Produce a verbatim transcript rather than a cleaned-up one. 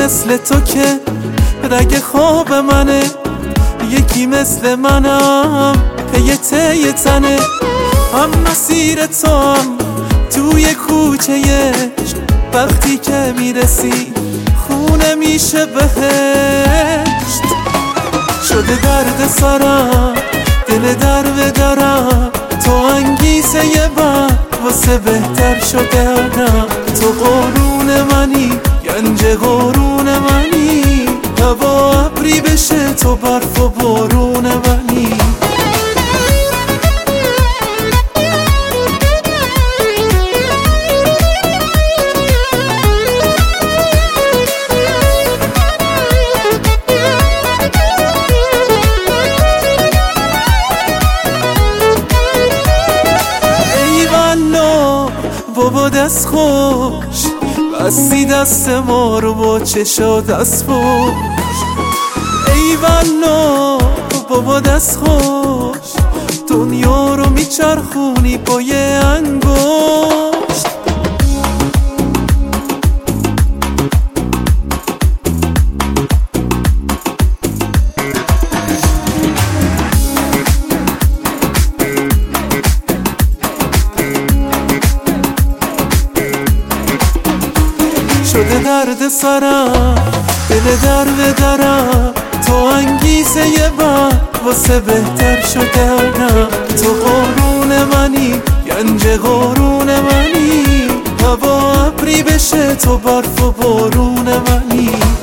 مثل تو که رگ خواب منه، یکی مثل منم که یه ته تنه. هم مسیر تو هم توی کوچه عشق، وقتی که میرسی خونه میشه بهشت. شده درد سرم دل در به درم، تو انگیزه یه بر واسه بهتر شده آدم. تو قرون منی گنج قرون منی، هوا ابری بشه تو برف و بارون منی. بابا دست خوش بستی دست ما رو با چشا دست پوش. ای بنا بابا دست خوش، دنیا رو میچرخونی با یه انگشت. شده درد سرم دل در به درم، تو انگیزه یه بر واسه بهتر شده آدم. تو قرون منی گنج قرون منی، هوا ابری بشه تو برف و بارون منی.